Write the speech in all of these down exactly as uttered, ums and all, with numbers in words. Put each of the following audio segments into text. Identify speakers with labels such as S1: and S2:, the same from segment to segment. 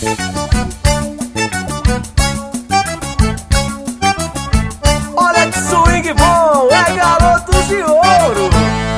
S1: Olha que swing bom, é Garotos de Ouro.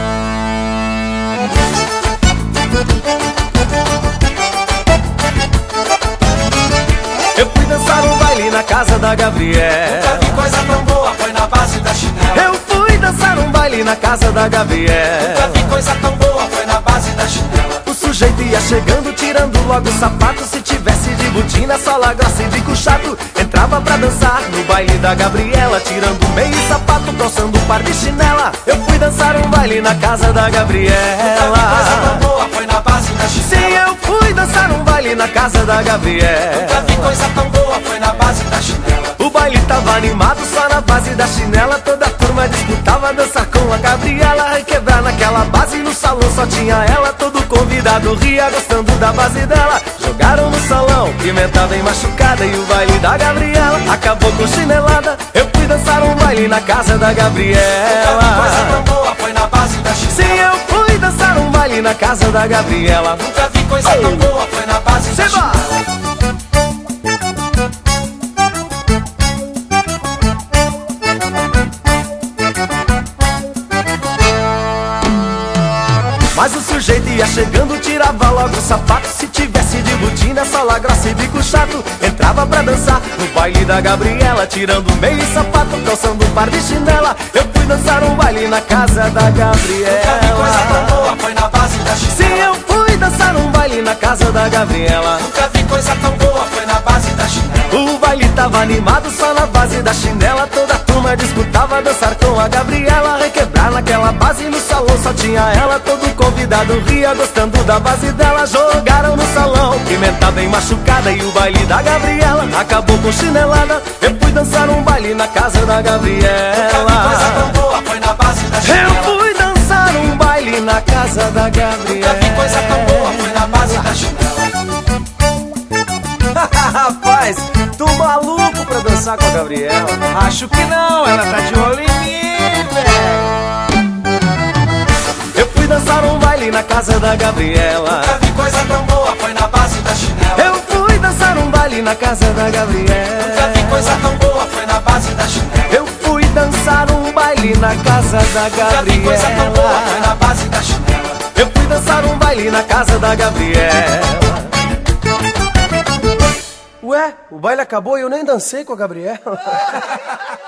S1: Eu fui dançar um baile na casa da Gabriela.
S2: Nunca vi coisa tão boa, foi na base da chinela.
S1: Eu fui dançar um baile na casa da Gabriela.
S2: Nunca vi coisa tão boa, foi na base da chinela.
S1: O sujeito ia chegando, tirando logo o sapato. Se tivesse de botina, sola grossa e bico chato, entrava pra dançar no baile da Gabriela, tirando meio sapato, calçando um par de chinela. Eu fui dançar um baile na casa da Gabriela.
S2: Nunca vi coisa tão boa, foi na base da chinela.
S1: Sim, eu fui dançar um baile na casa da Gabriela.
S2: Nunca vi coisa tão boa, foi na base da chinela.
S1: O baile tava animado, só na base da chinela. Toda a turma disputava dançar com a Gabriela. Requebrar naquela base, no salão só tinha ela. Todo convidado ria, gostando da base dela. Jogaram no salão, Pimenta bem machucada. E o baile da Gabriela acabou com chinelada. Eu fui dançar um baile na casa da Gabriela.
S2: Nunca vi coisa tão boa, foi na base da chinela.
S1: Sim, eu fui dançar um baile na casa da Gabriela.
S2: Nunca vi coisa tão boa, foi na base da
S1: Seba!
S2: chinela.
S1: Mas o sujeito ia chegando, tirava logo o sapato. Se tivesse de botina, sola grossa e bico chato, entrava pra dançar no baile da Gabriela, tirando meio sapato, calçando um par de chinela. Eu fui dançar um baile na casa da Gabriela.
S2: Nunca vi coisa tão boa, foi na base da chinela.
S1: Sim, eu fui dançar um baile na casa da Gabriela.
S2: Nunca vi coisa tão boa, foi na base da chinela.
S1: O baile tava animado, só na base da chinela. Toda a turma disputava dançar com a Gabriela. Requebrar naquela base, no salão só tinha ela. Todo convidado ria, gostando da base dela. Jogaram no salão, Pimenta bem machucada. E o baile da Gabriela acabou com chinelada. Eu fui dançar um baile na casa da Gabriela.
S2: Nunca vi coisa tão boa, foi na base da chinela.
S1: Eu fui dançar um baile na casa da Gabriela.
S2: Nunca vi coisa tão boa, foi na base da chinela.
S1: Rapaz, tô maluco pra dançar com a Gabriela.
S3: Acho que não, ela tá de olho em mim, velho.
S1: Eu fui dançar um baile na casa da Gabriela.
S2: Nunca vi coisa tão boa, foi na base da chinela.
S1: Eu fui dançar um baile na casa da Gabriela.
S2: Nunca vi coisa tão boa, foi na base da chinela.
S1: Eu fui dançar um baile na casa da
S2: Nunca vi coisa tão boa, foi
S1: Gabriela.
S2: na base da chinela.
S1: Eu fui dançar um baile na casa da Gabriela. Ué, o baile acabou e eu nem dancei com a Gabriela.